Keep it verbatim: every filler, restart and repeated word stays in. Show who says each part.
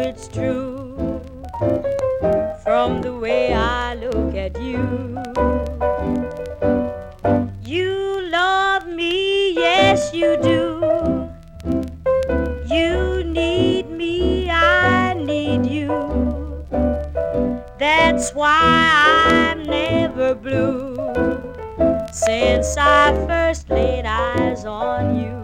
Speaker 1: it's true from the way I look at you. You love me, yes you do. You need me, I need you. That's why I'm never blue since I first laid eyes on you.